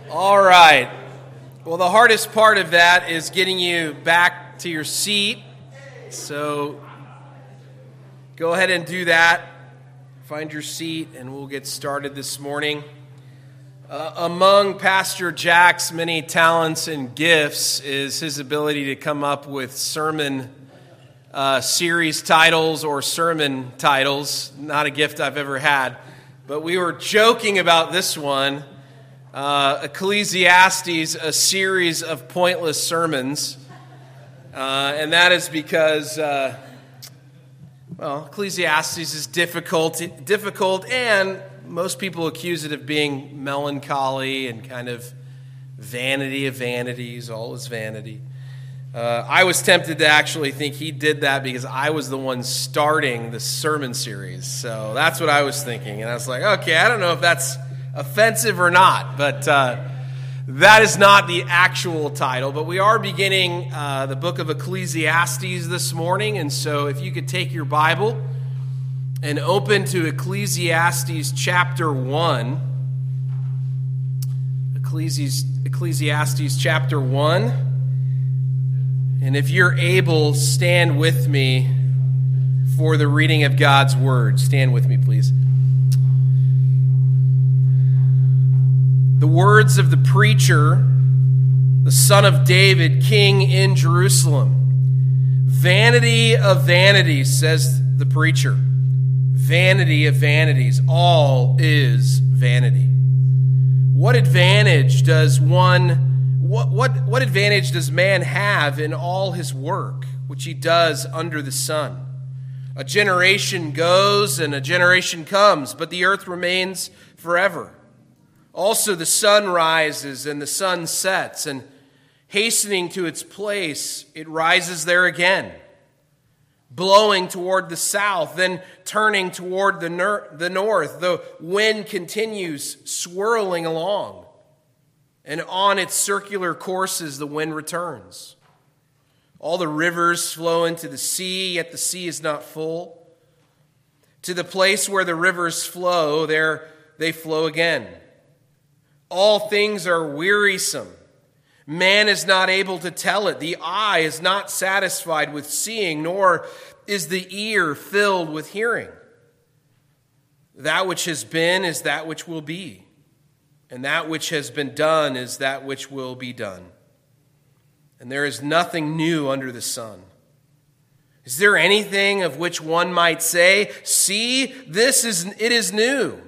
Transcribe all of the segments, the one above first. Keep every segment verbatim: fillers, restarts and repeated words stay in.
All right. Well, the hardest part of that is getting you back to your seat. So go ahead and do that. Find your seat, and we'll get started this morning. Uh, among Pastor Jack's many talents and gifts is his ability to come up with sermon uh, series titles or sermon titles. Not a gift I've ever had. But we were joking about this one. Uh, Ecclesiastes, a series of pointless sermons. Uh, and that is because, uh, well, Ecclesiastes is difficult, difficult, and most people accuse it of being melancholy and kind of vanity of vanities, all is vanity. Uh, I was tempted to actually think he did that because I was the one starting the sermon series. So that's what I was thinking. And I was like, okay, I don't know if that's offensive or not, but uh, that is not the actual title. But we are beginning uh, the book of Ecclesiastes this morning. And so if you could take your Bible and open to Ecclesiastes chapter one. Ecclesiastes, Ecclesiastes chapter one. And if you're able, stand with me for the reading of God's word. Stand with me, please. The words of the preacher, the son of David, king in Jerusalem. Vanity of vanities, says the preacher. Vanity of vanities. All is vanity. What advantage does one What, what, what advantage does man have in all his work, which he does under the sun? A generation goes and a generation comes, but the earth remains forever. Also the sun rises and the sun sets, and hastening to its place, it rises there again, blowing toward the south, then turning toward the, ner- the north. The wind continues swirling along. And on its circular courses, the wind returns. All the rivers flow into the sea, yet the sea is not full. To the place where the rivers flow, there they flow again. All things are wearisome. Man is not able to tell it. The eye is not satisfied with seeing, nor is the ear filled with hearing. That which has been is that which will be. And that which has been done is that which will be done. And there is nothing new under the sun. Is there anything of which one might say, see, this is it is new?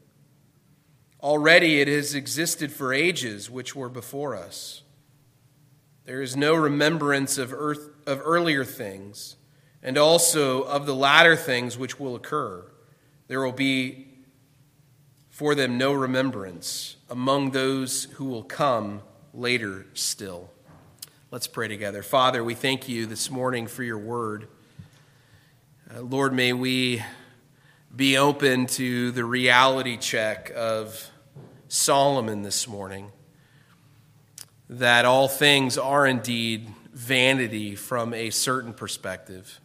Already it has existed for ages which were before us. There is no remembrance of earth of earlier things, and also of the latter things which will occur. There will be for them no remembrance among those who will come later still. Let's pray together. Father, we thank you this morning for your word. Uh, Lord, may we be open to the reality check of Solomon this morning, that all things are indeed vanity from a certain perspective.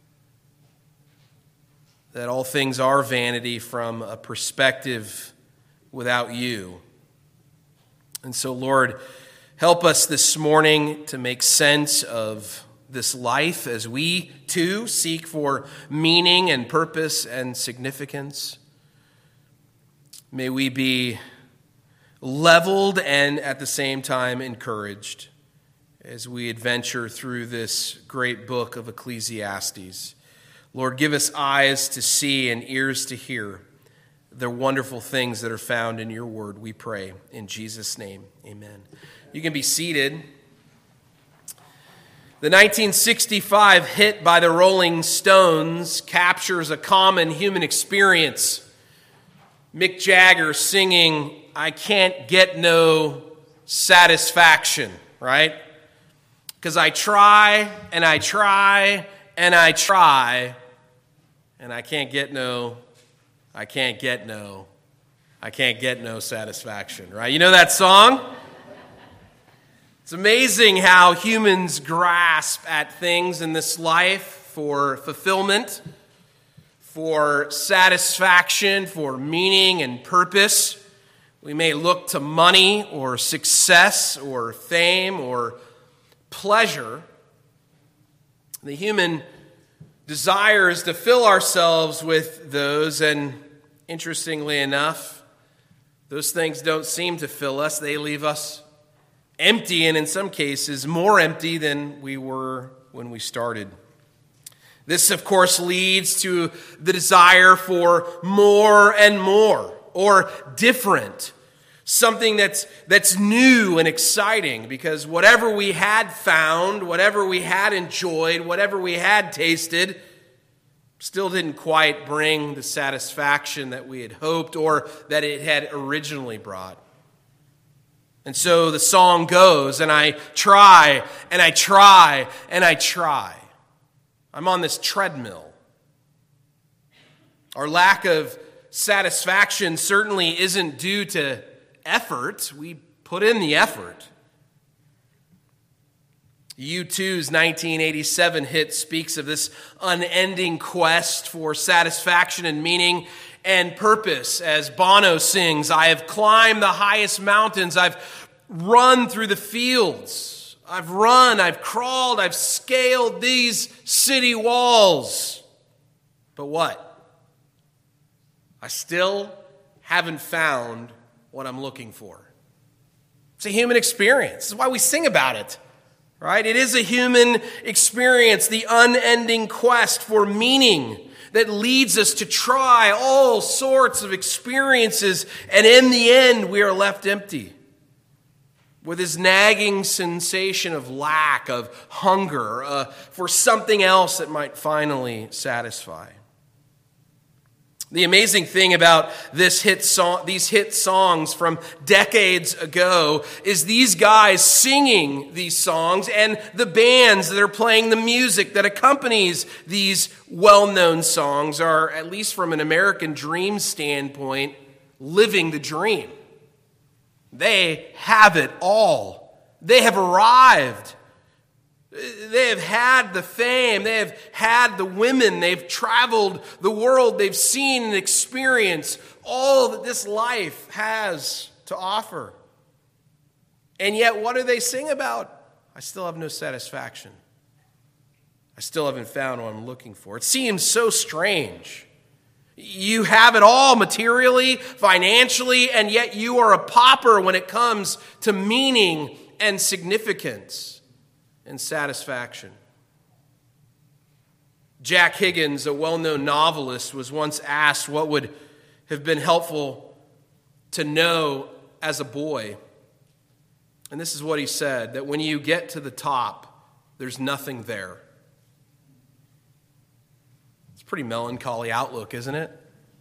That all things are vanity from a perspective without you. And so, Lord, help us this morning to make sense of this life as we, too, seek for meaning and purpose and significance. May we be leveled and at the same time encouraged as we adventure through this great book of Ecclesiastes. Lord, give us eyes to see and ears to hear the wonderful things that are found in your word, we pray. In Jesus' name, amen. You can be seated. The nineteen sixty-five hit by the Rolling Stones captures a common human experience. Mick Jagger singing, "I can't get no satisfaction," right? Because I try and I try and I try, and I can't get no, I can't get no, I can't get no satisfaction, right? You know that song? It's amazing how humans grasp at things in this life for fulfillment, for satisfaction, for meaning and purpose. We may look to money or success or fame or pleasure. The human desire is to fill ourselves with those, and interestingly enough, those things don't seem to fill us. They leave us empty, and in some cases, more empty than we were when we started. This, of course, leads to the desire for more and more, or different. Something that's that's new and exciting, because whatever we had found, whatever we had enjoyed, whatever we had tasted, still didn't quite bring the satisfaction that we had hoped or that it had originally brought. And so the song goes, and I try, and I try, and I try. I'm on this treadmill. Our lack of satisfaction certainly isn't due to effort. We put in the effort. U two's nineteen eighty-seven hit speaks of this unending quest for satisfaction and meaning and purpose. As Bono sings, I have climbed the highest mountains, I've run through the fields, I've run, I've crawled, I've scaled these city walls. But what? I still haven't found what I'm looking for. It's a human experience. This is why we sing about it, right? It is a human experience, the unending quest for meaning that leads us to try all sorts of experiences, and in the end, we are left empty, with this nagging sensation of lack, of hunger, uh, for something else that might finally satisfy. The amazing thing about this hit song, these hit songs from decades ago is these guys singing these songs and the bands that are playing the music that accompanies these well-known songs are, at least from an American dream standpoint, living the dream. They have it all. They have arrived. They have had the fame. They have had the women. They've traveled the world. They've seen and experienced all that this life has to offer. And yet, what do they sing about? I still have no satisfaction. I still haven't found what I'm looking for. It seems so strange. You have it all materially, financially, and yet you are a pauper when it comes to meaning and significance and satisfaction. Jack Higgins, a well-known novelist, was once asked what would have been helpful to know as a boy. And this is what he said, that when you get to the top, there's nothing there. Pretty melancholy outlook, isn't it?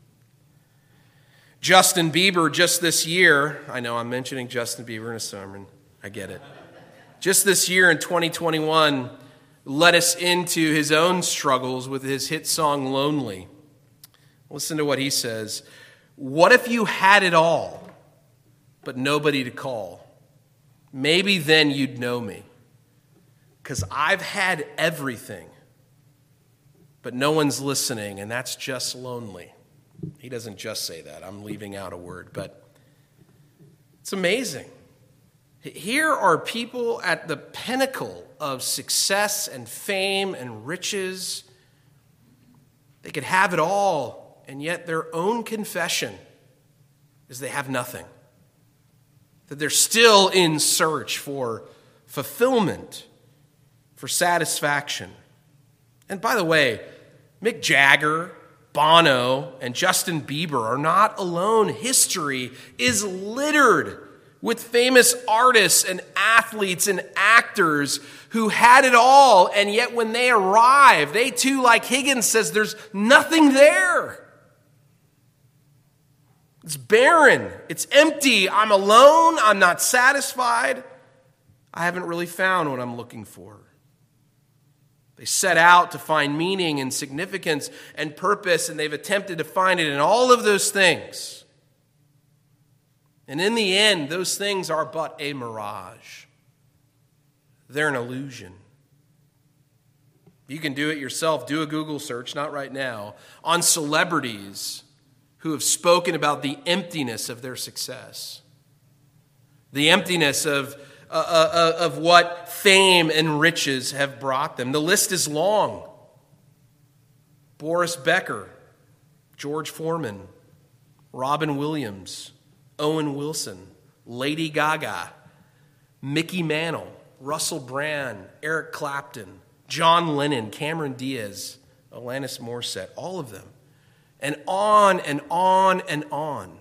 Justin Bieber just this year, I know I'm mentioning Justin Bieber in a sermon, I get it. Just this year in twenty twenty-one, led us into his own struggles with his hit song, Lonely. Listen to what he says. What if you had it all, but nobody to call? Maybe then you'd know me, because I've had everything. But no one's listening, and that's just lonely. He doesn't just say that. I'm leaving out a word, but it's amazing. Here are people at the pinnacle of success and fame and riches. They could have it all, and yet their own confession is they have nothing. That they're still in search for fulfillment, for satisfaction. And by the way, Mick Jagger, Bono, and Justin Bieber are not alone. History is littered with famous artists and athletes and actors who had it all, and yet when they arrive, they too, like Higgins says, there's nothing there. It's barren. It's empty. I'm alone. I'm not satisfied. I haven't really found what I'm looking for. They set out to find meaning and significance and purpose, and they've attempted to find it in all of those things. And in the end, those things are but a mirage. They're an illusion. You can do it yourself. Do a Google search, not right now, on celebrities who have spoken about the emptiness of their success, the emptiness of, uh, uh, of what fame and riches have brought them. The list is long. Boris Becker, George Foreman, Robin Williams, Owen Wilson, Lady Gaga, Mickey Mantle, Russell Brand, Eric Clapton, John Lennon, Cameron Diaz, Alanis Morissette, all of them. And on and on and on.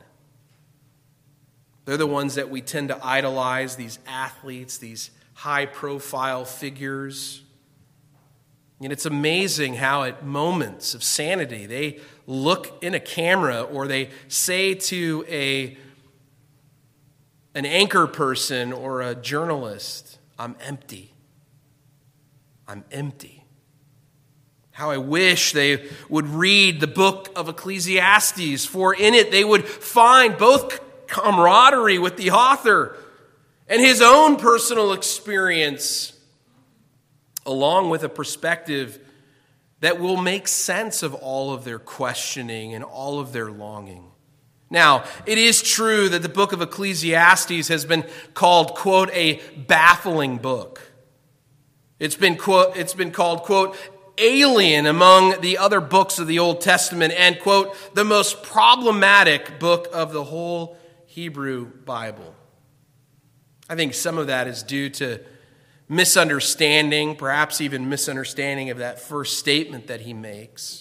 They're the ones that we tend to idolize, these athletes, these high-profile figures. And it's amazing how at moments of sanity, they look in a camera or they say to a, an anchor person or a journalist, "I'm empty. I'm empty." How I wish they would read the book of Ecclesiastes, for in it they would find both camaraderie with the author and his own personal experience, along with a perspective that will make sense of all of their questioning and all of their longing. Now, it is true that the book of Ecclesiastes has been called, quote, a baffling book. It's been, quote, it's been called, quote, alien among the other books of the Old Testament and, quote, the most problematic book of the whole Hebrew Bible. I think some of that is due to misunderstanding, perhaps even misunderstanding of that first statement that he makes.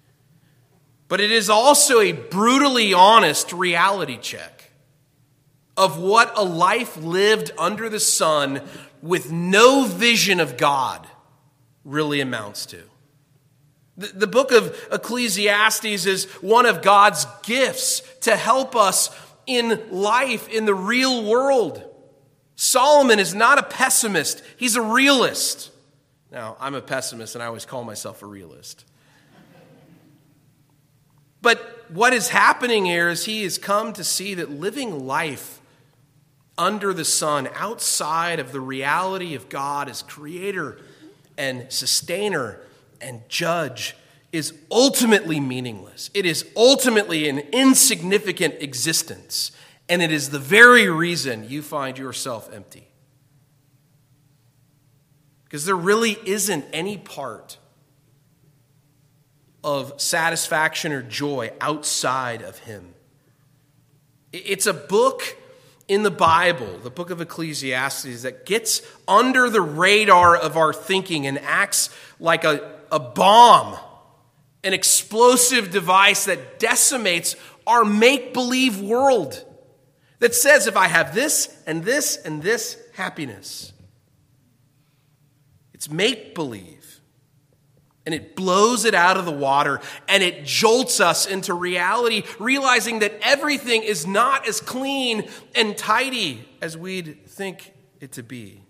But it is also a brutally honest reality check of what a life lived under the sun with no vision of God really amounts to. The, the book of Ecclesiastes is one of God's gifts to help us in life, in the real world. Solomon is not a pessimist. He's a realist. Now, I'm a pessimist, and I always call myself a realist. But what is happening here is he has come to see that living life under the sun, outside of the reality of God as creator and sustainer and judge, is ultimately meaningless. It is ultimately an insignificant existence. And it is the very reason you find yourself empty. Because there really isn't any part of satisfaction or joy outside of him. It's a book in the Bible, the book of Ecclesiastes, that gets under the radar of our thinking and acts like a, a bomb, an explosive device that decimates our make-believe world. That says, if I have this and this and this happiness, it's make-believe. And it blows it out of the water, and it jolts us into reality, realizing that everything is not as clean and tidy as we'd think it to be.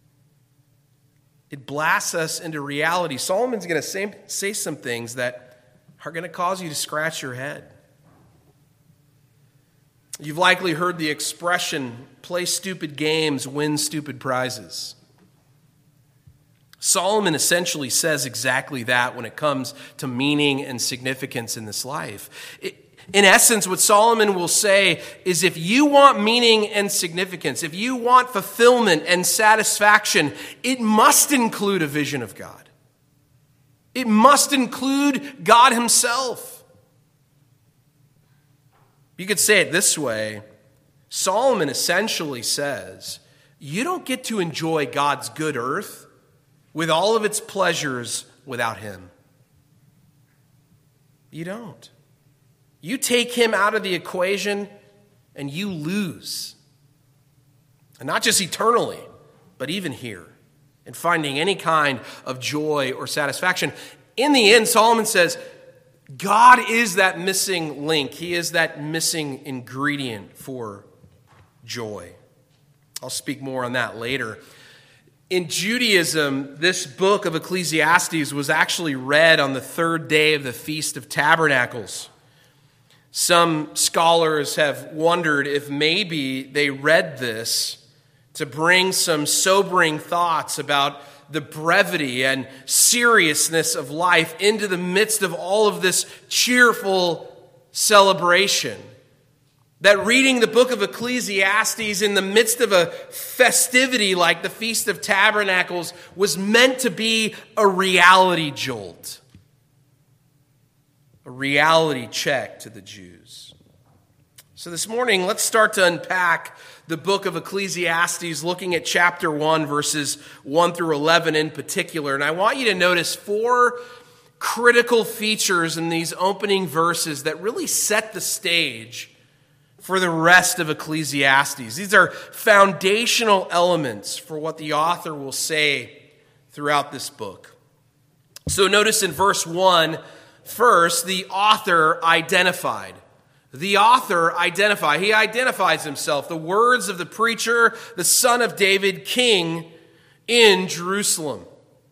It blasts us into reality. Solomon's going to say, say some things that are going to cause you to scratch your head. You've likely heard the expression, play stupid games, win stupid prizes. Solomon essentially says exactly that when it comes to meaning and significance in this life. In essence, what Solomon will say is if you want meaning and significance, if you want fulfillment and satisfaction, it must include a vision of God. It must include God himself. You could say it this way. Solomon essentially says, you don't get to enjoy God's good earth with all of its pleasures without him. You don't. You take him out of the equation and you lose. And not just eternally, but even here, in finding any kind of joy or satisfaction. In the end, Solomon says, God is that missing link. He is that missing ingredient for joy. I'll speak more on that later. In Judaism, this book of Ecclesiastes was actually read on the third day of the Feast of Tabernacles. Some scholars have wondered if maybe they read this to bring some sobering thoughts about the brevity and seriousness of life into the midst of all of this cheerful celebration. That reading the book of Ecclesiastes in the midst of a festivity like the Feast of Tabernacles was meant to be a reality jolt, a reality check to the Jews. So this morning, let's start to unpack the book of Ecclesiastes, looking at chapter one, verses one through eleven in particular. And I want you to notice four critical features in these opening verses that really set the stage for the rest of Ecclesiastes. These are foundational elements for what the author will say throughout this book. So notice in verse one, first, the author identified. The author identified. He identifies himself. The words of the preacher, the son of David, king in Jerusalem.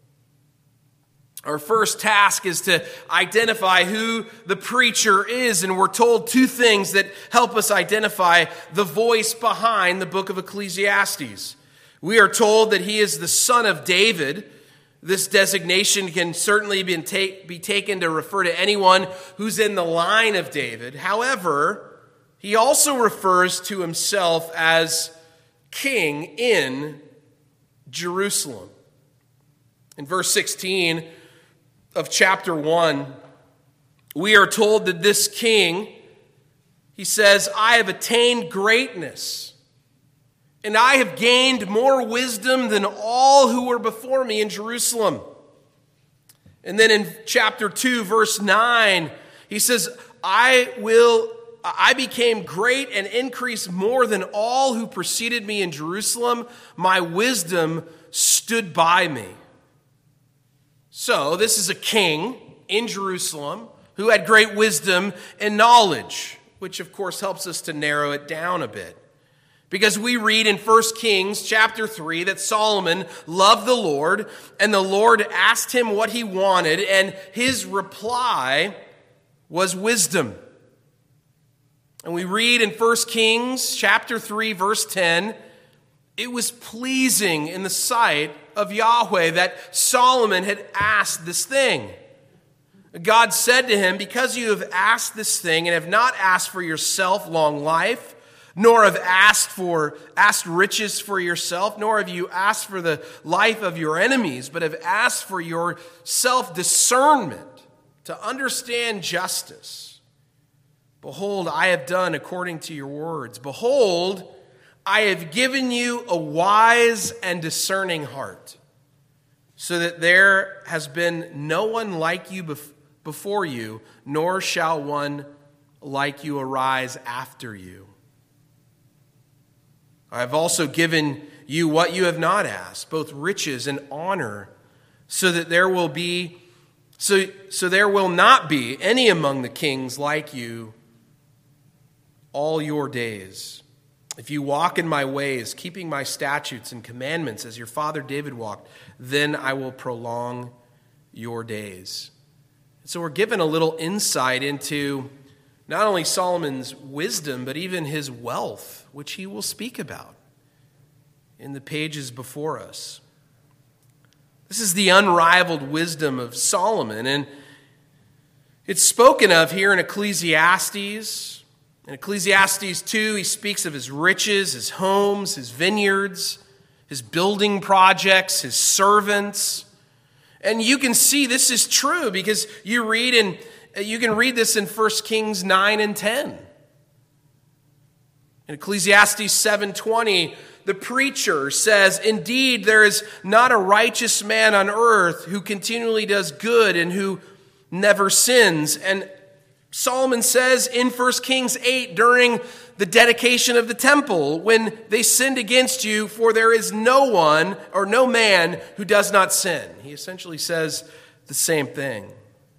Our first task is to identify who the preacher is, and we're told two things that help us identify the voice behind the book of Ecclesiastes. We are told that he is the son of David. This designation can certainly be, take, be taken to refer to anyone who's in the line of David. However, he also refers to himself as king in Jerusalem. In verse sixteen of chapter one, we are told that this king, he says, I have attained greatness, and I have gained more wisdom than all who were before me in Jerusalem. And then in chapter two, verse nine, he says, I will, I became great and increased more than all who preceded me in Jerusalem. My wisdom stood by me. So, this is a king in Jerusalem who had great wisdom and knowledge, which of course helps us to narrow it down a bit. Because we read in First Kings chapter three that Solomon loved the Lord, and the Lord asked him what he wanted, and his reply was wisdom. And we read in First Kings chapter three, verse ten, it was pleasing in the sight of Yahweh that Solomon had asked this thing. God said to him, because you have asked this thing and have not asked for yourself long life, nor have asked for asked riches for yourself, nor have you asked for the life of your enemies, but have asked for your self-discernment to understand justice. Behold, I have done according to your words. Behold, I have given you a wise and discerning heart, so that there has been no one like you bef- before you, nor shall one like you arise after you. I have also given you what you have not asked, both riches and honor, so that there will be so, so there will not be any among the kings like you all your days. If you walk in my ways, keeping my statutes and commandments as your father David walked, then I will prolong your days. So we're given a little insight into not only Solomon's wisdom, but even his wealth, which he will speak about in the pages before us. This is the unrivaled wisdom of Solomon, and it's spoken of here in Ecclesiastes. In Ecclesiastes two, he speaks of his riches, his homes, his vineyards, his building projects, his servants. And you can see this is true because you read in you can read this in First Kings nine and ten. In Ecclesiastes seven twenty, the preacher says, indeed, there is not a righteous man on earth who continually does good and who never sins. And Solomon says in First Kings eight, during the dedication of the temple, when they sinned against you, for there is no one or no man who does not sin. He essentially says the same thing.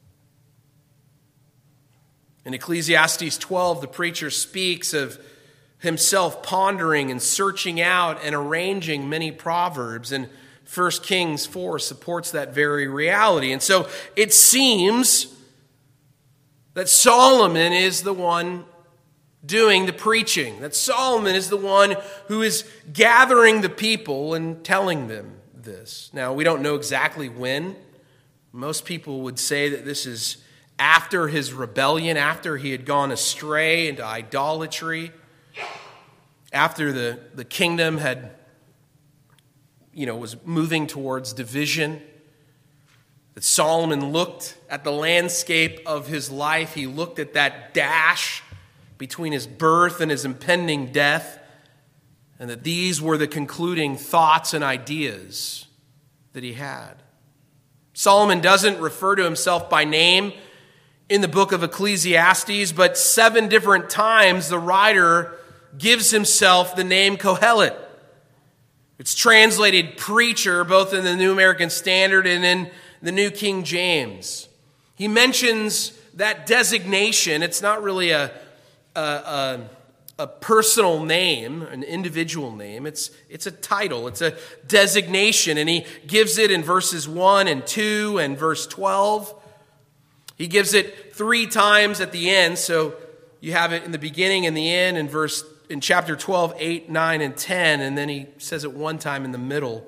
In Ecclesiastes twelve, the preacher speaks of himself pondering and searching out and arranging many proverbs, and First Kings four supports that very reality. And so it seems that Solomon is the one doing the preaching, that Solomon is the one who is gathering the people and telling them this. Now, we don't know exactly when. Most people would say that this is after his rebellion, after he had gone astray into idolatry, after the, the kingdom had, you know, was moving towards division, that Solomon looked at the landscape of his life. He looked at that dash between his birth and his impending death, and that these were the concluding thoughts and ideas that he had. Solomon doesn't refer to himself by name in the book of Ecclesiastes, but seven different times the writer gives himself the name Kohelet. It's translated preacher both in the New American Standard and in the New King James. He mentions that designation. It's not really a, a, a, a personal name, an individual name. It's, it's a title. It's a designation, and he gives it in verses one and two and verse twelve. He gives it three times at the end, so you have it in the beginning and the end in verse in chapter twelve, eight, nine, and ten, and then he says it one time in the middle.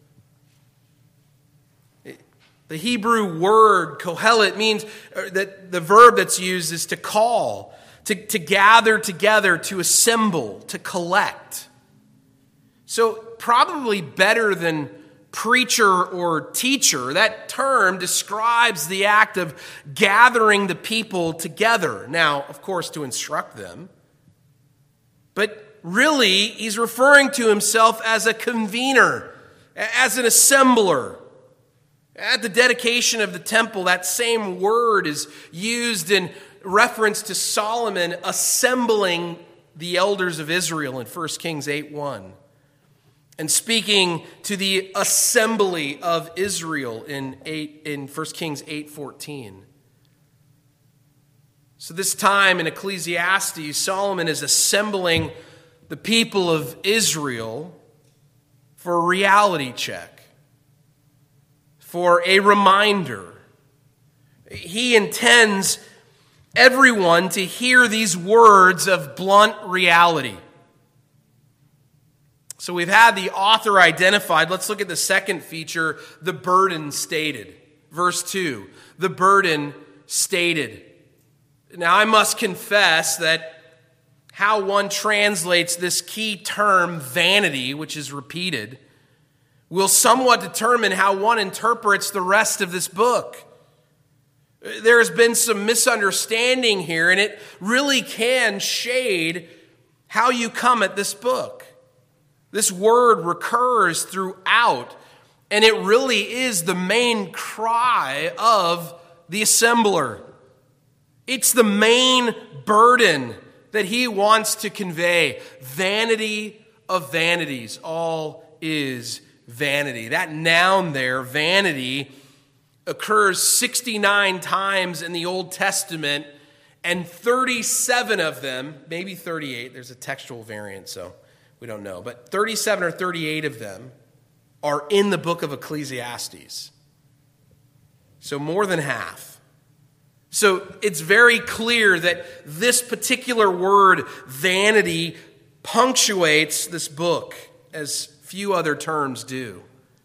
The Hebrew word kohelet means that the verb that's used is to call, to, to gather together, to assemble, to collect. So probably better than preacher or teacher. That term describes the act of gathering the people together. Now, of course, to instruct them. But really, he's referring to himself as a convener, as an assembler. At the dedication of the temple, that same word is used in reference to Solomon assembling the elders of Israel in First Kings eight one. And speaking to the assembly of Israel in, eight, in First Kings eight fourteen. So this time in Ecclesiastes, Solomon is assembling the people of Israel for a reality check, for a reminder. He intends everyone to hear these words of blunt reality. So we've had the author identified. Let's look at the second feature, the burden stated. Verse two, the burden stated. Now I must confess that how one translates this key term, vanity, which is repeated, will somewhat determine how one interprets the rest of this book. There has been some misunderstanding here, and it really can shade how you come at this book. This word recurs throughout, and it really is the main cry of the assembler. It's the main burden that he wants to convey. Vanity of vanities, all is vanity. That noun there, vanity, occurs sixty-nine times in the Old Testament, and thirty-seven of them, maybe thirty-eight, there's a textual variant, so we don't know, but thirty-seven or thirty-eight of them are in the book of Ecclesiastes. So more than half. So it's very clear that this particular word, vanity, punctuates this book as few other terms do.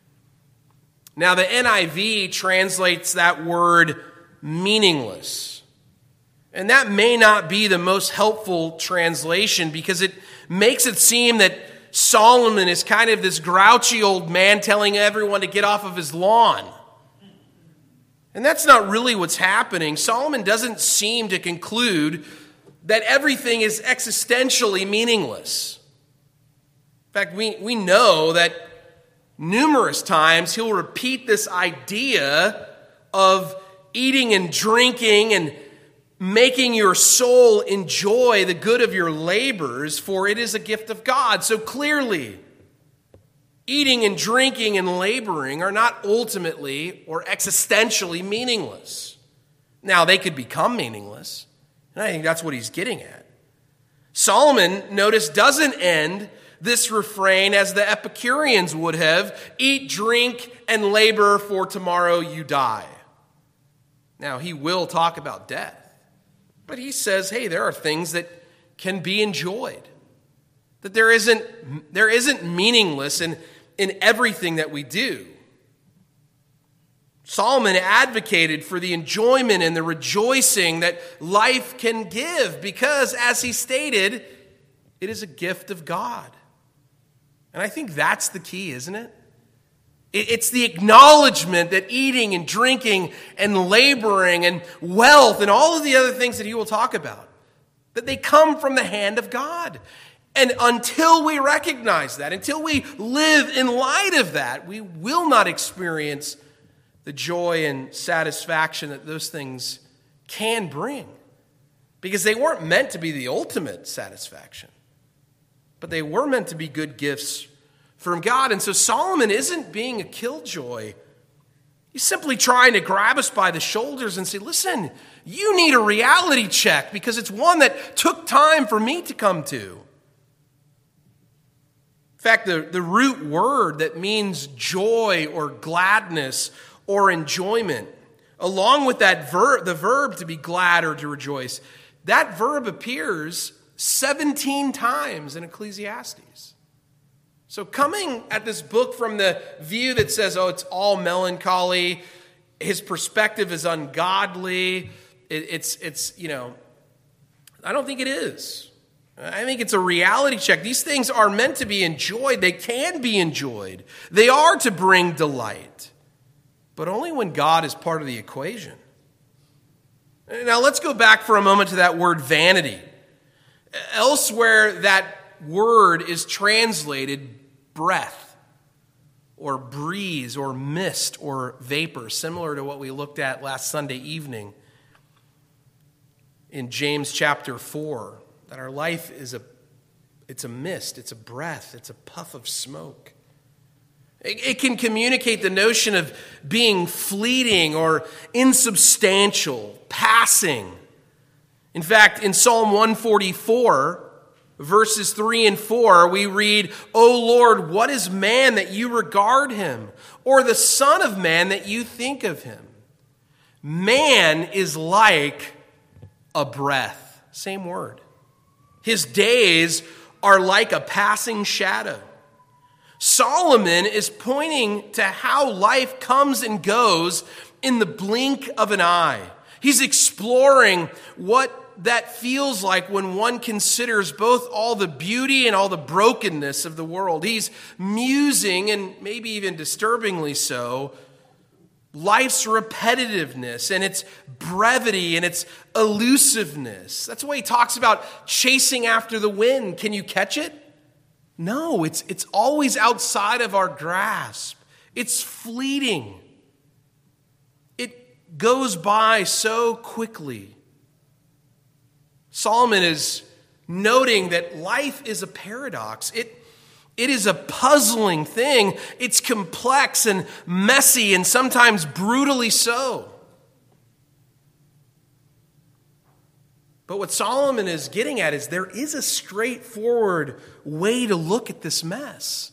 Now, the N I V translates that word meaningless. And that may not be the most helpful translation because it makes it seem that Solomon is kind of this grouchy old man telling everyone to get off of his lawn. And that's not really what's happening. Solomon doesn't seem to conclude that everything is existentially meaningless. In fact, we, we know that numerous times he'll repeat this idea of eating and drinking and making your soul enjoy the good of your labors, for it is a gift of God. So clearly, eating and drinking and laboring are not ultimately or existentially meaningless. Now, they could become meaningless, and I think that's what he's getting at. Solomon, notice, doesn't end this refrain as the Epicureans would have: eat, drink, and labor, for tomorrow you die. Now, he will talk about death, but he says, hey, there are things that can be enjoyed, that there isn't, there isn't meaningless in, in everything that we do. Solomon advocated for the enjoyment and the rejoicing that life can give because, as he stated, it is a gift of God. And I think that's the key, isn't it? It's the acknowledgement that eating and drinking and laboring and wealth and all of the other things that he will talk about, that they come from the hand of God. And until we recognize that, until we live in light of that, we will not experience the joy and satisfaction that those things can bring. Because they weren't meant to be the ultimate satisfaction, but they were meant to be good gifts from God. And so Solomon isn't being a killjoy. He's simply trying to grab us by the shoulders and say, listen, you need a reality check because it's one that took time for me to come to. In fact, the, the root word that means joy or gladness or enjoyment, along with that verb, the verb to be glad or to rejoice, that verb appears seventeen times in Ecclesiastes. So coming at this book from the view that says, oh, it's all melancholy, his perspective is ungodly, it, it's, it's, you know, I don't think it is. I think it's a reality check. These things are meant to be enjoyed. They can be enjoyed. They are to bring delight, but only when God is part of the equation. Now let's go back for a moment to that word vanity. Elsewhere, that word is translated breath or breeze or mist or vapor, similar to what we looked at last Sunday evening in James chapter four, that our life is a, it's a mist, it's a breath, it's a puff of smoke. It, it can communicate the notion of being fleeting or insubstantial, passing. In fact, in Psalm one forty-four, verses three and four, we read, O Lord, what is man that you regard him, or the son of man that you think of him? Man is like a breath. Same word. His days are like a passing shadow. Solomon is pointing to how life comes and goes in the blink of an eye. He's exploring what that feels like when one considers both all the beauty and all the brokenness of the world. He's musing, and maybe even disturbingly so, life's repetitiveness and its brevity and its elusiveness. That's why he talks about chasing after the wind. Can you catch it? No, it's, it's always outside of our grasp. It's fleeting. It goes by so quickly. Solomon is noting that life is a paradox. It, it is a puzzling thing. It's complex and messy and sometimes brutally so. But what Solomon is getting at is there is a straightforward way to look at this mess.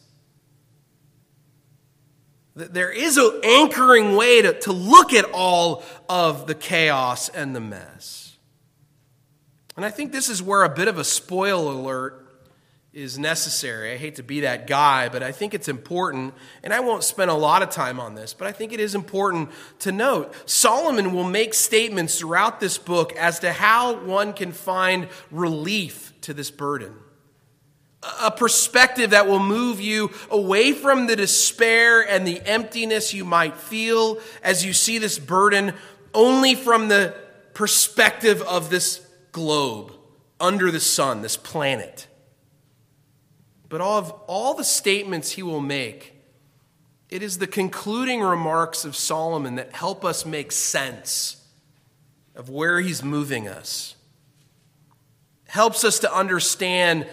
There is an anchoring way to, to look at all of the chaos and the mess. And I think this is where a bit of a spoil alert is necessary. I hate to be that guy, but I think it's important, and I won't spend a lot of time on this, but I think it is important to note. Solomon will make statements throughout this book as to how one can find relief to this burden. A perspective that will move you away from the despair and the emptiness you might feel as you see this burden only from the perspective of this globe under the sun, this planet. But all of all the statements he will make, it is the concluding remarks of Solomon that help us make sense of where he's moving us. Helps us to understand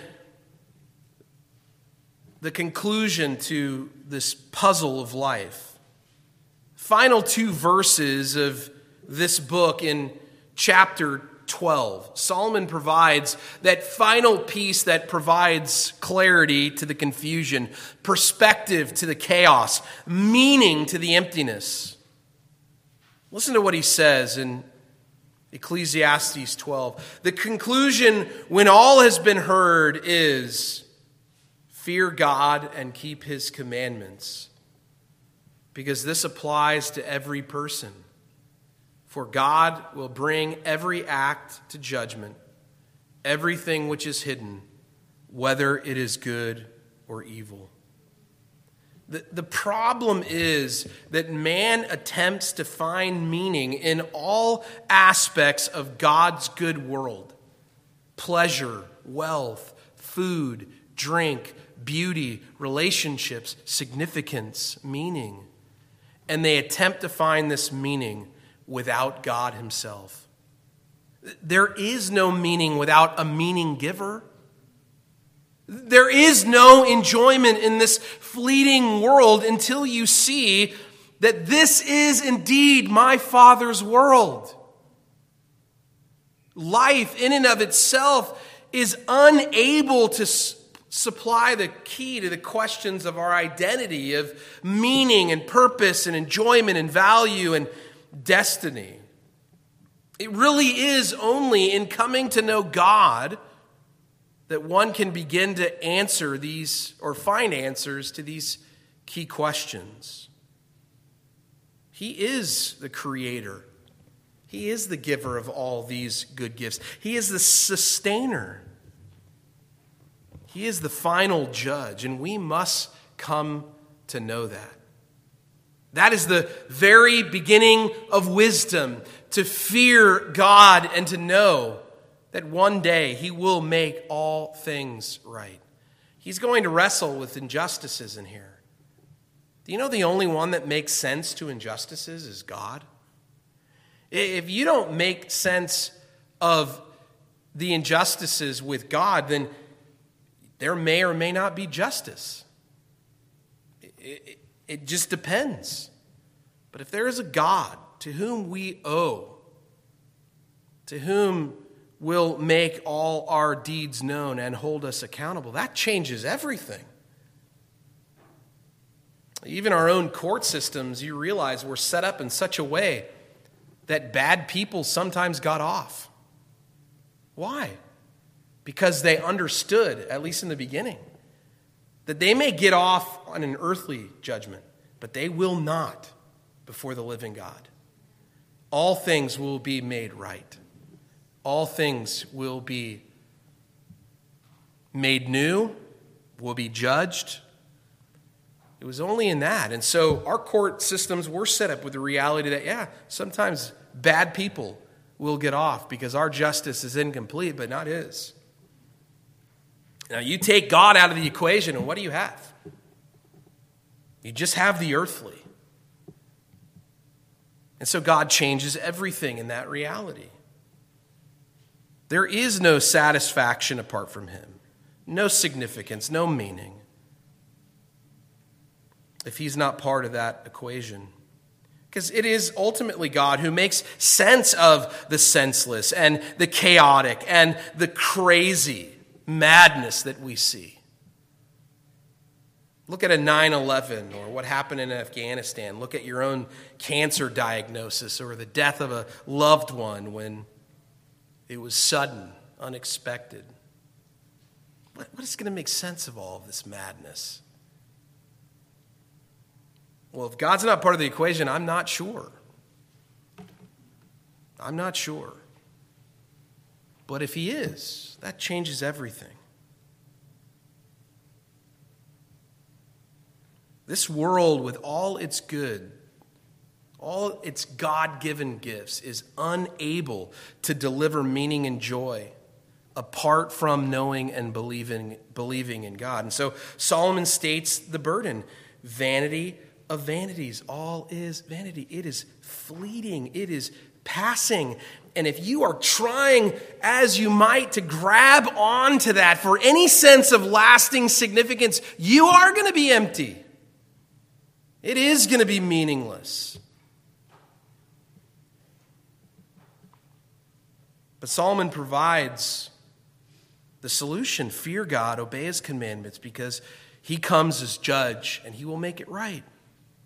the conclusion to this puzzle of life. Final two verses of this book in chapter twelve. Solomon provides that final piece that provides clarity to the confusion, perspective to the chaos, meaning to the emptiness. Listen to what he says in Ecclesiastes twelve. The conclusion when all has been heard is, fear God and keep his commandments. because this applies to every person. For God will bring every act to judgment, everything which is hidden, whether it is good or evil. The, the problem is that man attempts to find meaning in all aspects of God's good world. Pleasure, wealth, food, drink, beauty, relationships, significance, meaning. And they attempt to find this meaning without God himself. There is no meaning without a meaning giver. There is no enjoyment in this fleeting world until you see that this is indeed my Father's world. Life in and of itself is unable to s- supply the key to the questions of our identity, of meaning and purpose and enjoyment and value and destiny. It really is only in coming to know God that one can begin to answer these or find answers to these key questions. He is the creator. He is the giver of all these good gifts. He is the sustainer. He is the final judge, and we must come to know that. That is the very beginning of wisdom, to fear God and to know that one day he will make all things right. He's going to wrestle with injustices in here. Do you know the only one that makes sense to injustices is God? If you don't make sense of the injustices with God, then there may or may not be justice. It, it, it just depends. But if there is a God to whom we owe, to whom will make all our deeds known and hold us accountable, that changes everything. Even our own court systems, you realize, were set up in such a way that bad people sometimes got off. Why? Because they understood, at least in the beginning, that they may get off on an earthly judgment, but they will not before the living God. All things will be made right. All things will be made new, will be judged. It was only in that. And so our court systems were set up with the reality that, yeah, sometimes bad people will get off because our justice is incomplete, but not his. Now, you take God out of the equation, and what do you have? You just have the earthly. And so God changes everything in that reality. There is no satisfaction apart from him, no significance, no meaning, if he's not part of that equation. Because it is ultimately God who makes sense of the senseless and the chaotic and the crazy madness that we see. Look at a nine eleven or what happened in Afghanistan. Look at your own cancer diagnosis or the death of a loved one when it was sudden, unexpected. What, what is going to make sense of all of this madness? Well, if God's not part of the equation, I'm not sure. I'm not sure. But if he is, that changes everything. This world, with all its good, all its God-given gifts, is unable to deliver meaning and joy apart from knowing and believing, believing in God. And so Solomon states the burden: vanity of vanities. All is vanity. It is fleeting. It is passing. And if you are trying, as you might, to grab onto that for any sense of lasting significance, you are going to be empty. It is going to be meaningless. But Solomon provides the solution: fear God, obey his commandments, because he comes as judge and he will make it right.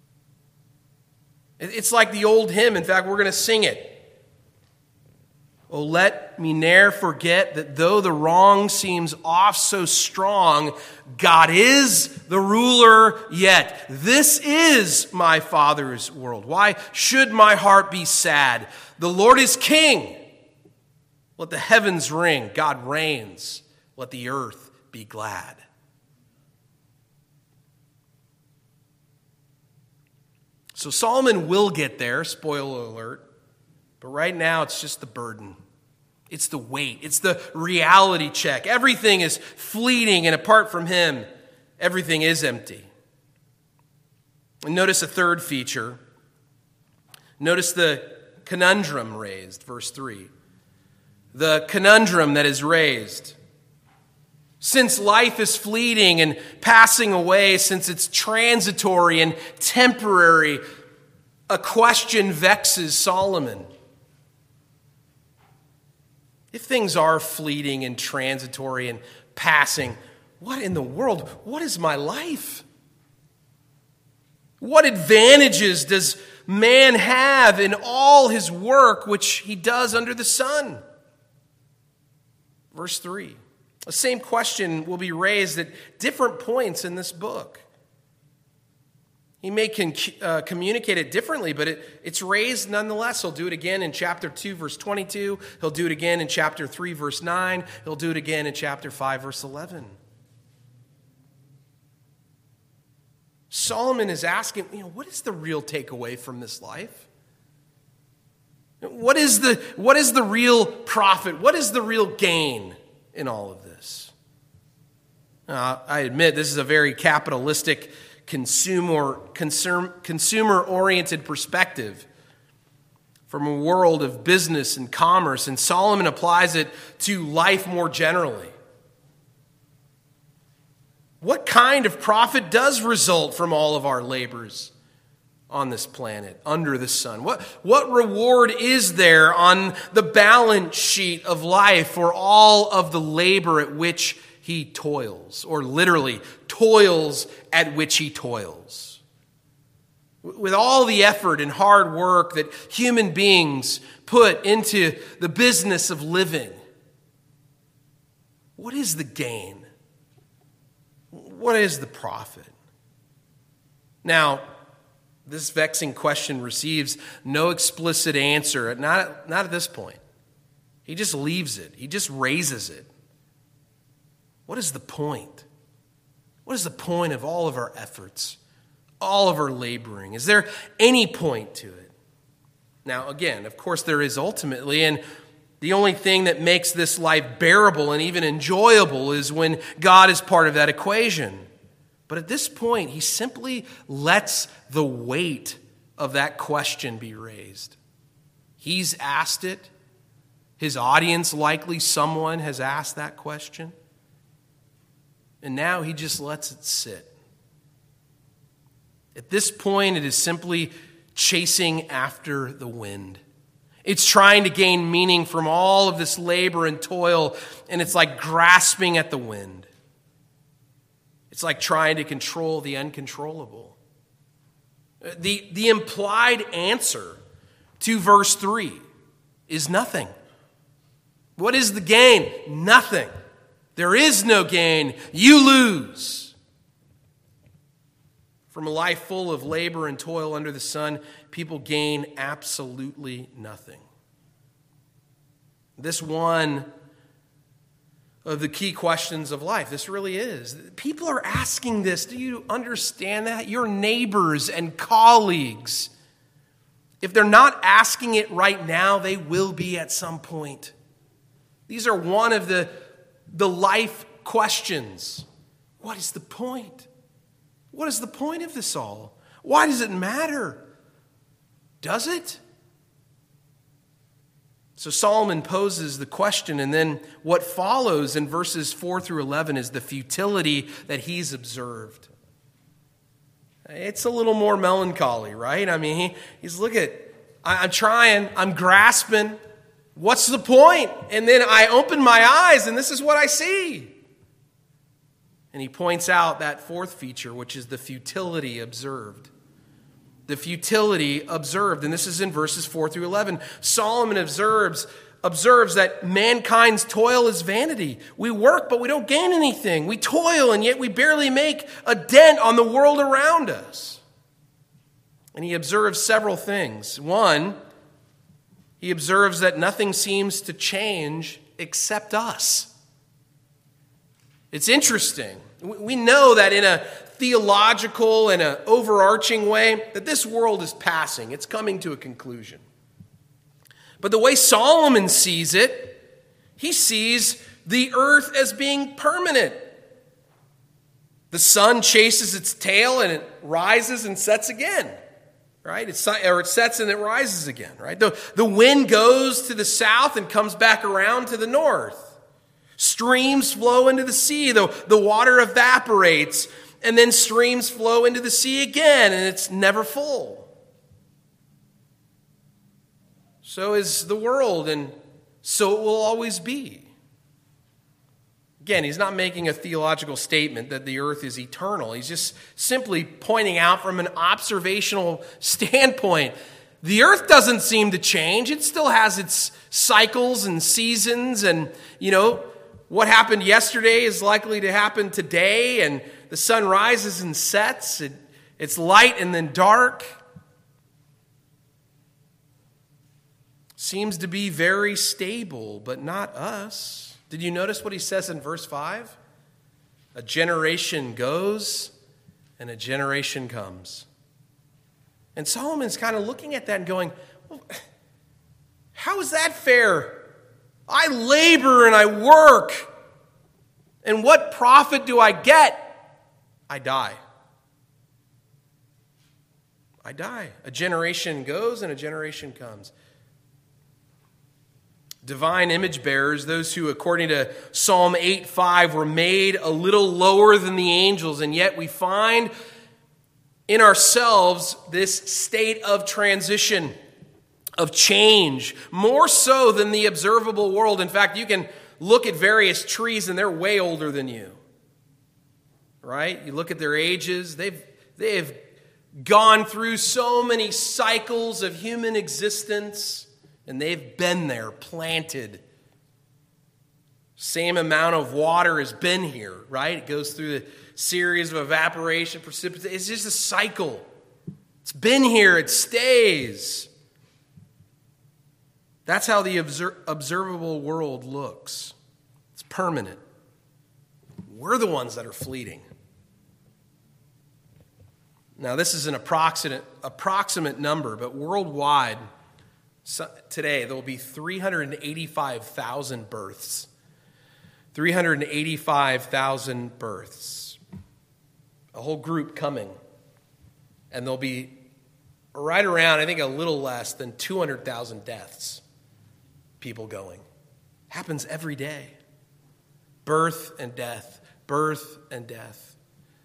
It's like the old hymn. In fact, we're going to sing it. Oh, let me ne'er forget that though the wrong seems oft so strong, God is the ruler yet. This is my Father's world. Why should my heart be sad? The Lord is king. Let the heavens ring. God reigns. Let the earth be glad. So Solomon will get there, spoiler alert. But right now it's just the burden. It's the weight. It's the reality check. Everything is fleeting, and apart from him, everything is empty. And notice a third feature. Notice the conundrum raised, verse three. The conundrum that is raised. Since life is fleeting and passing away, since it's transitory and temporary, a question vexes Solomon. If things are fleeting and transitory and passing, what in the world? What is my life? What advantages does man have in all his work which he does under the sun? Verse three. The same question will be raised at different points in this book. He may con- uh, communicate it differently, but it, it's raised nonetheless. He'll do it again in chapter two, verse twenty-two. He'll do it again in chapter three, verse nine. He'll do it again in chapter five, verse eleven. Solomon is asking, you know, what is the real takeaway from this life? What is the, what is the real profit? What is the real gain in all of this? Uh, I admit this is a very capitalistic consumer consumer-oriented perspective from a world of business and commerce, and Solomon applies it to life more generally. What kind of profit does result from all of our labors on this planet, under the sun? What, what reward is there on the balance sheet of life for all of the labor at which he toils, or literally toils at which he toils? With all the effort and hard work that human beings put into the business of living, what is the gain? What is the profit? Now, this vexing question receives no explicit answer, not, not at this point. He just leaves it. He just raises it. What is the point? What is the point of all of our efforts, all of our laboring? Is there any point to it? Now, again, of course there is ultimately, and the only thing that makes this life bearable and even enjoyable is when God is part of that equation. But at this point, he simply lets the weight of that question be raised. He's asked it. His audience, likely someone, has asked that question. And now he just lets it sit. At this point, it is simply chasing after the wind. It's trying to gain meaning from all of this labor and toil, and it's like grasping at the wind. It's like trying to control the uncontrollable. The, the implied answer to verse three is nothing. What is the gain? Nothing. There is no gain. You lose. From a life full of labor and toil under the sun, people gain absolutely nothing. This one of the key questions of life, this really is. People are asking this. Do you understand that? Your neighbors and colleagues, if they're not asking it right now, they will be at some point. These are one of the, the life questions. What is the point? What is the point of this all? Why does it matter? Does it? So Solomon poses the question, and then what follows in verses four through eleven is the futility that he's observed. It's a little more melancholy, right? I mean, he, he's, look at, I'm trying, I'm grasping. What's the point? And then I open my eyes, and this is what I see. And he points out that fourth feature, which is the futility observed. The futility observed. And this is in verses four through eleven. Solomon observes observes that mankind's toil is vanity. We work, but we don't gain anything. We toil, and yet we barely make a dent on the world around us. And he observes several things. One, he observes that nothing seems to change except us. It's interesting. We know that in a theological and an overarching way, that this world is passing. It's coming to a conclusion. But the way Solomon sees it, he sees the earth as being permanent. The sun chases its tail and it rises and sets again, right? It's, or it sets and it rises again, right? The, the wind goes to the south and comes back around to the north. Streams flow into the sea. The, the water evaporates, and then streams flow into the sea again, and it's never full. So is the world, and so it will always be. Again, he's not making a theological statement that the earth is eternal. He's just simply pointing out from an observational standpoint. The earth doesn't seem to change. It still has its cycles and seasons, and, you know, what happened yesterday is likely to happen today, and the sun rises and sets. It, it's light and then dark. Seems to be very stable, but not us. Did you notice what he says in verse five? A generation goes and a generation comes. And Solomon's kind of looking at that and going, well, how is that fair? I labor and I work. And what profit do I get? I die. I die. A generation goes and a generation comes. Divine image bearers, those who, according to Psalm eight five, were made a little lower than the angels, and yet we find in ourselves this state of transition, of change, more so than the observable world. In fact, you can look at various trees and they're way older than you. Right? You look at their ages, they've they've gone through so many cycles of human existence. And they've been there, planted. Same amount of water has been here, right? It goes through the series of evaporation, precipitation. It's just a cycle. It's been here. It stays. That's how the obser- observable world looks. It's permanent. We're the ones that are fleeting. Now, this is an approximate, approximate number, but worldwide, so today, there will be three hundred eighty-five thousand births. three hundred eighty-five thousand births. A whole group coming. And there'll be right around, I think a little less than two hundred thousand deaths. People going. Happens every day. Birth and death. Birth and death.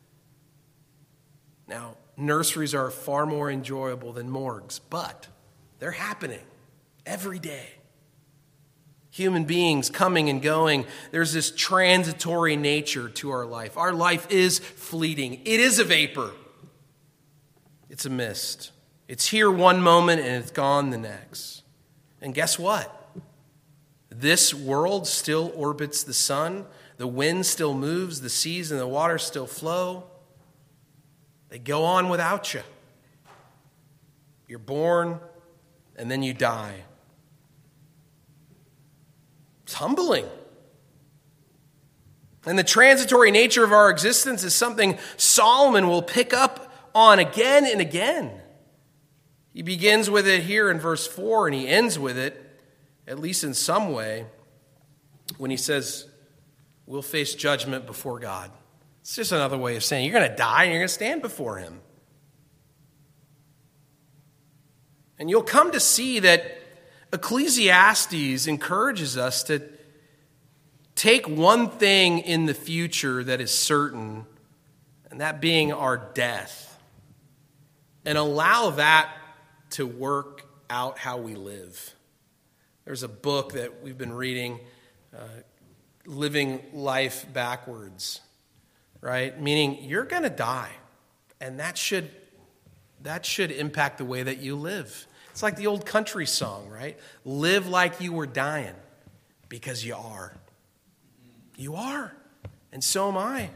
Now, nurseries are far more enjoyable than morgues, but they're happening every day. Human beings coming and going. There's this transitory nature to our life. Our life is fleeting. It is a vapor. It's a mist. It's here one moment and it's gone the next. And guess what? This world still orbits the sun. The wind still moves. The seas and the waters still flow. They go on without you. You're born, and then you die. It's humbling. And the transitory nature of our existence is something Solomon will pick up on again and again. He begins with it here in verse four, and he ends with it, at least in some way, when he says, we'll face judgment before God. It's just another way of saying you're going to die and you're going to stand before him. And you'll come to see that Ecclesiastes encourages us to take one thing in the future that is certain, and that being our death, and allow that to work out how we live. There's a book that we've been reading, uh, Living Life Backwards, right? Meaning you're going to die, and that should that should impact the way that you live. It's like the old country song, right? Live like you were dying, because you are. You are. And so am I.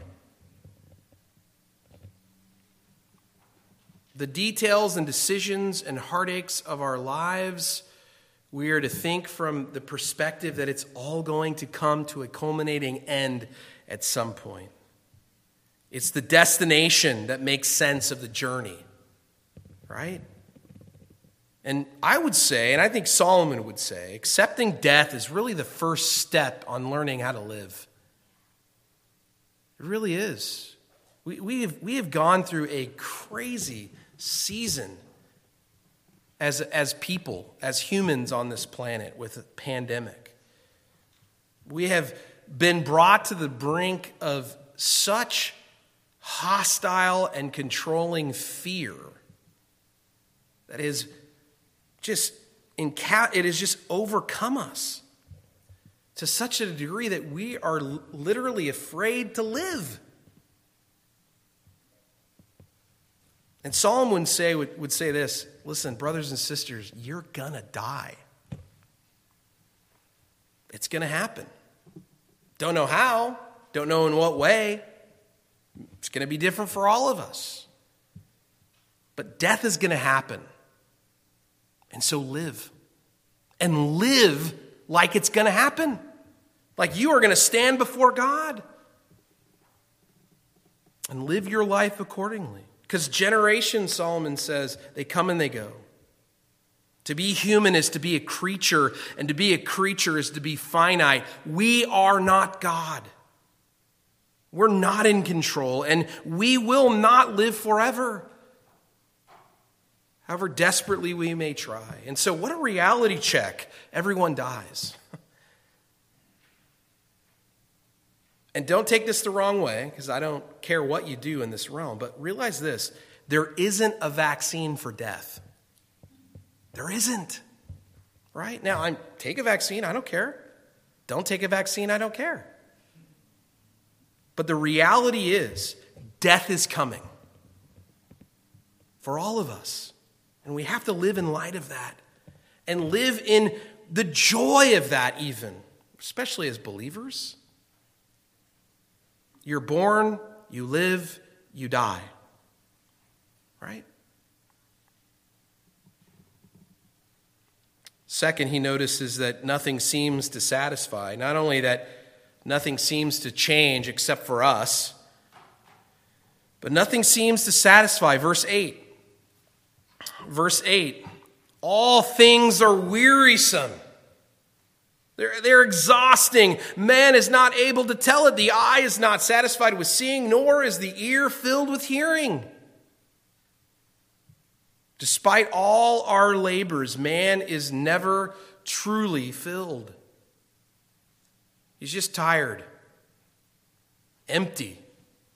The details and decisions and heartaches of our lives, we are to think from the perspective that it's all going to come to a culminating end at some point. It's the destination that makes sense of the journey, right? And I would say, and I think Solomon would say, accepting death is really the first step on learning how to live. It really is. We, we, have, we have gone through a crazy season as, as people, as humans on this planet with a pandemic. We have been brought to the brink of such hostile and controlling fear that is just in it has just overcome us to such a degree that we are literally afraid to live. And Solomon would say, would, would say this, listen, brothers and sisters, you're going to die. It's going to happen. Don't know how, don't know in what way. It's going to be different for all of us. But death is going to happen. And so live. And live like it's going to happen. Like you are going to stand before God. And live your life accordingly. Because generations, Solomon says, they come and they go. To be human is to be a creature, and to be a creature is to be finite. We are not God. We're not in control, and we will not live forever, however desperately we may try. And so what a reality check. Everyone dies. And don't take this the wrong way, because I don't care what you do in this realm, but realize this, there isn't a vaccine for death. There isn't. Right? Now, I'm take a vaccine, I don't care. Don't take a vaccine, I don't care. But the reality is, death is coming for all of us. And we have to live in light of that. And live in the joy of that even, especially as believers. You're born, you live, you die. Right? Second, he notices that nothing seems to satisfy. Not only that nothing seems to change except for us, but nothing seems to satisfy. Verse eight. Verse eight. All things are wearisome. They're, they're exhausting. Man is not able to tell it. The eye is not satisfied with seeing, nor is the ear filled with hearing. Despite all our labors, man is never truly filled. He's just tired, empty.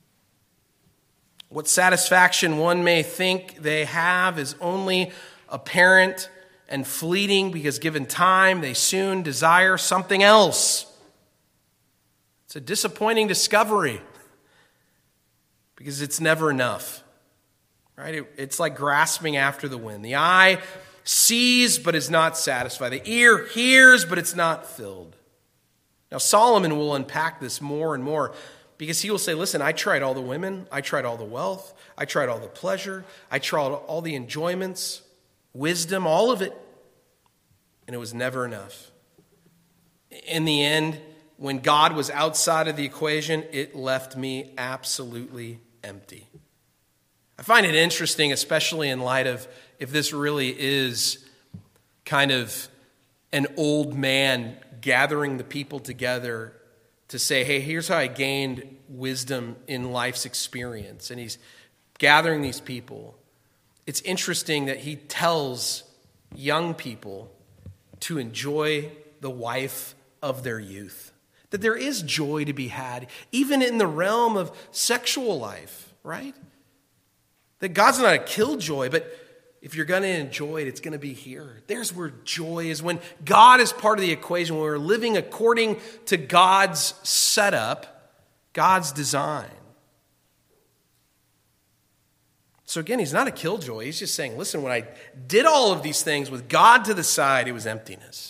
What satisfaction one may think they have is only apparent and fleeting, because given time, they soon desire something else. It's a disappointing discovery, because it's never enough. Right? It, it's like grasping after the wind. The eye sees, but is not satisfied. The ear hears, but it's not filled. Now, Solomon will unpack this more and more, because he will say, listen, I tried all the women, I tried all the wealth, I tried all the pleasure, I tried all the enjoyments, wisdom, all of it, and it was never enough. In the end, when God was outside of the equation, it left me absolutely empty. I find it interesting, especially in light of if this really is kind of an old man gathering the people together to say, hey, here's how I gained wisdom in life's experience. And he's gathering these people. It's interesting that he tells young people to enjoy the wife of their youth. That there is joy to be had, even in the realm of sexual life, right? That God's not a killjoy, but if you're going to enjoy it, it's going to be here. There's where joy is. When God is part of the equation, when we're living according to God's setup, God's design. So again, he's not a killjoy. He's just saying, listen, when I did all of these things with God to the side, it was emptiness.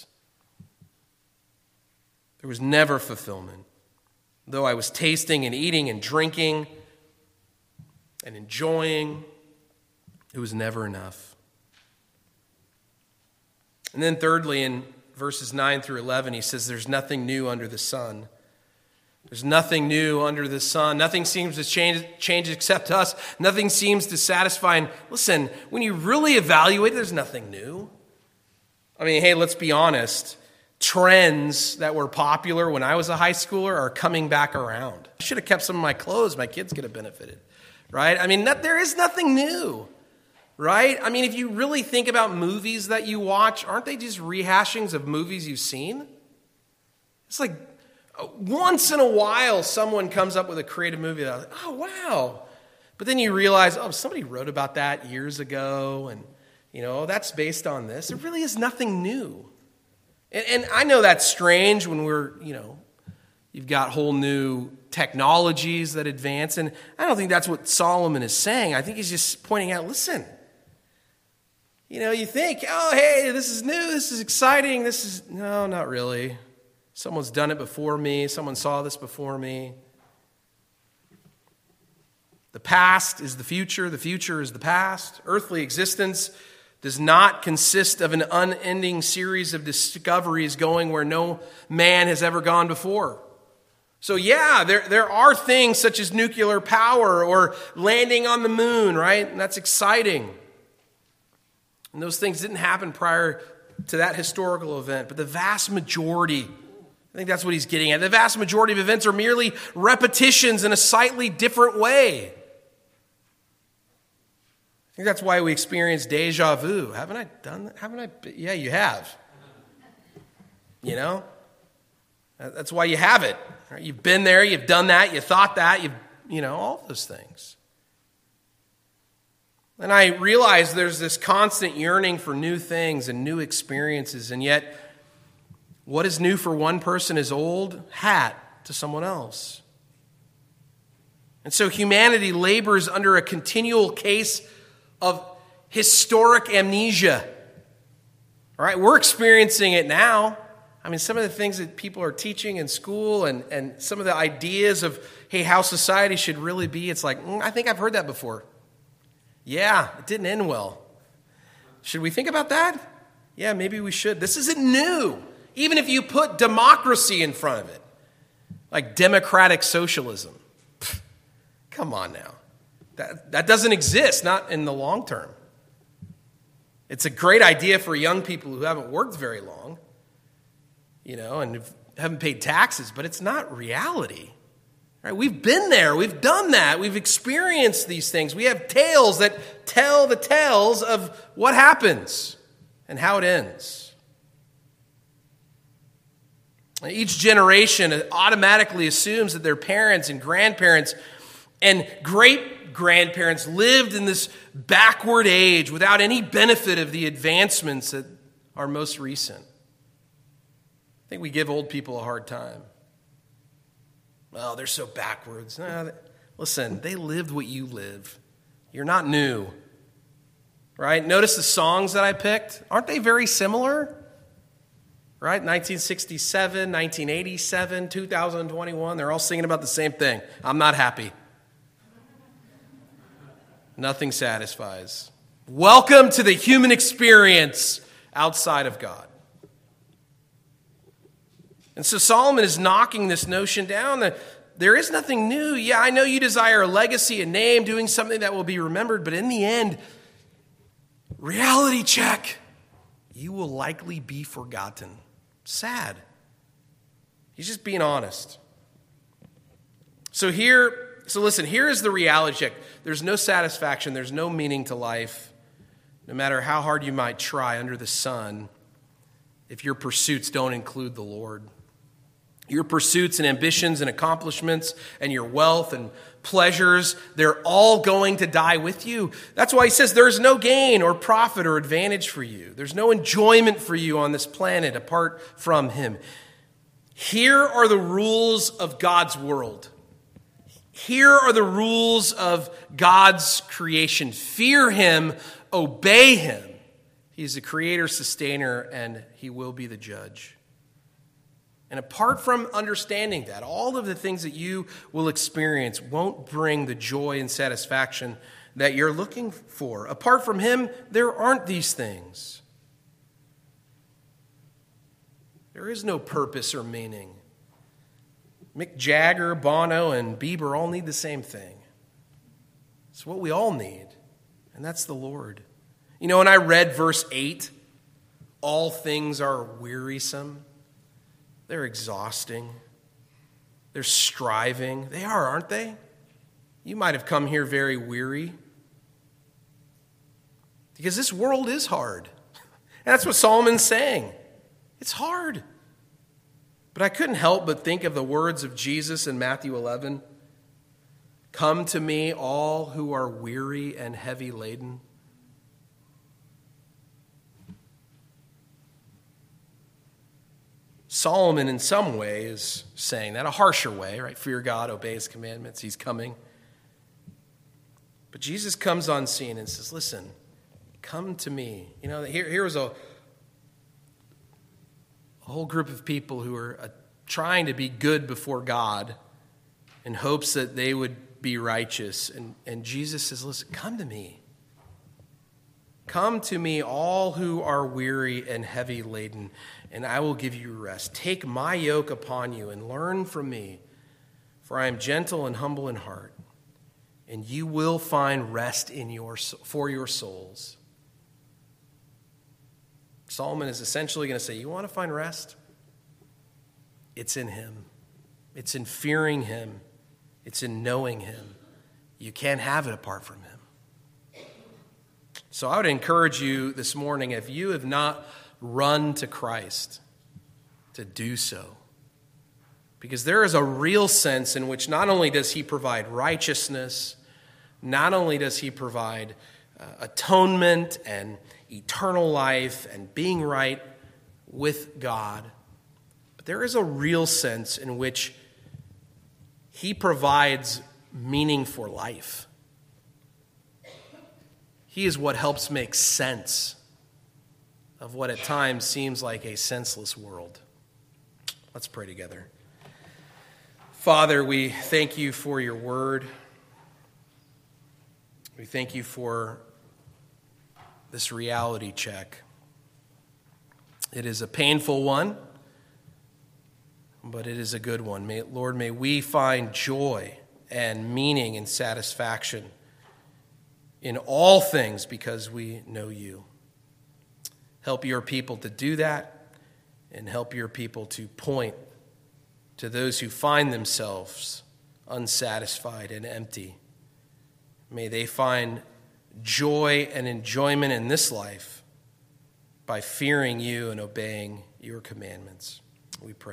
There was never fulfillment. Though I was tasting and eating and drinking and enjoying, it was never enough. And then thirdly, in verses nine through eleven, he says there's nothing new under the sun. There's nothing new under the sun. Nothing seems to change, change except us. Nothing seems to satisfy. And listen, when you really evaluate, there's nothing new. I mean, hey, let's be honest. Trends that were popular when I was a high schooler are coming back around. I should have kept some of my clothes. My kids could have benefited, right? I mean, not, there is nothing new, right? I mean, if you really think about movies that you watch, aren't they just rehashings of movies you've seen? It's like once in a while someone comes up with a creative movie that, like, oh, wow. But then you realize, oh, somebody wrote about that years ago, and, you know, that's based on this. There really is nothing new. And, and I know that's strange when we're, you know, you've got whole new technologies that advance, and I don't think that's what Solomon is saying. I think he's just pointing out, listen, you know, you think, oh, hey, this is new, this is exciting, this is, no, not really. Someone's done it before me. Someone saw this before me. The past is the future. The future is the past. Earthly existence does not consist of an unending series of discoveries going where no man has ever gone before. So yeah, there, there are things such as nuclear power or landing on the moon, right? And that's exciting. And those things didn't happen prior to that historical event. But the vast majority, I think that's what he's getting at. The vast majority of events are merely repetitions in a slightly different way. I think that's why we experience deja vu. Haven't I done that? Haven't I? Yeah, you have. You know? That's why you have it. Right? You've been there, you've done that, you thought that, you've, you know, all those things. And I realize there's this constant yearning for new things and new experiences, and yet what is new for one person is old hat to someone else. And so humanity labors under a continual case of historic amnesia. All right, we're experiencing it now. I mean, some of the things that people are teaching in school and, and some of the ideas of, hey, how society should really be, it's like, mm, I think I've heard that before. Yeah, it didn't end well. Should we think about that? Yeah, maybe we should. This isn't new. Even if you put democracy in front of it, like democratic socialism. Pfft, come on now. That, that doesn't exist, not in the long term. It's a great idea for young people who haven't worked very long, you know, and haven't paid taxes, but it's not reality. Right? We've been there. We've done that. We've experienced these things. We have tales that tell the tales of what happens and how it ends. Each generation automatically assumes that their parents and grandparents and great-grandparents lived in this backward age without any benefit of the advancements that are most recent. I think we give old people a hard time. Oh, they're so backwards. No, they, listen, they lived what you live. You're not new. Right? Notice the songs that I picked. Aren't they very similar? Right? nineteen sixty-seven, nineteen eighty-seven, two thousand twenty-one. They're all singing about the same thing. I'm not happy. Nothing satisfies. Welcome to the human experience outside of God. And so Solomon is knocking this notion down that there is nothing new. Yeah, I know you desire a legacy, a name, doing something that will be remembered, but in the end, reality check, you will likely be forgotten. Sad. He's just being honest. So here, so listen, here is the reality check. There's no satisfaction, there's no meaning to life, no matter how hard you might try under the sun, if your pursuits don't include the Lord. Your pursuits and ambitions and accomplishments and your wealth and pleasures, they're all going to die with you. That's why he says there's no gain or profit or advantage for you. There's no enjoyment for you on this planet apart from him. Here are the rules of God's world. Here are the rules of God's creation. Fear him, obey him. He's the creator, sustainer, and he will be the judge. And apart from understanding that, all of the things that you will experience won't bring the joy and satisfaction that you're looking for. Apart from him, there aren't these things. There is no purpose or meaning. Mick Jagger, Bono, and Bieber all need the same thing. It's what we all need, and that's the Lord. You know, when I read verse eight, all things are wearisome. They're exhausting. They're striving. They are, aren't they? You might have come here very weary. Because this world is hard. And that's what Solomon's saying. It's hard. But I couldn't help but think of the words of Jesus in Matthew eleven. Come to me, all who are weary and heavy laden. Solomon, in some way, is saying that, a harsher way, right? Fear God, obey his commandments, he's coming. But Jesus comes on scene and says, listen, come to me. You know, here, here was a, a whole group of people who are uh, trying to be good before God in hopes that they would be righteous. And, and Jesus says, listen, come to me. Come to me, all who are weary and heavy laden, and I will give you rest. Take my yoke upon you and learn from me, for I am gentle and humble in heart, and you will find rest in your for your souls. Solomon is essentially going to say, you want to find rest? It's in him. It's in fearing him. It's in knowing him. You can't have it apart from him. So I would encourage you this morning, if you have not run to Christ, to do so. Because there is a real sense in which not only does he provide righteousness, not only does he provide uh, atonement and eternal life and being right with God, but there is a real sense in which he provides meaning for life. He is what helps make sense of what at times seems like a senseless world. Let's pray together. Father, we thank you for your word. We thank you for this reality check. It is a painful one, but it is a good one. May, Lord, may we find joy and meaning and satisfaction in all things because we know you. Help your people to do that, and help your people to point to those who find themselves unsatisfied and empty. May they find joy and enjoyment in this life by fearing you and obeying your commandments. We pray.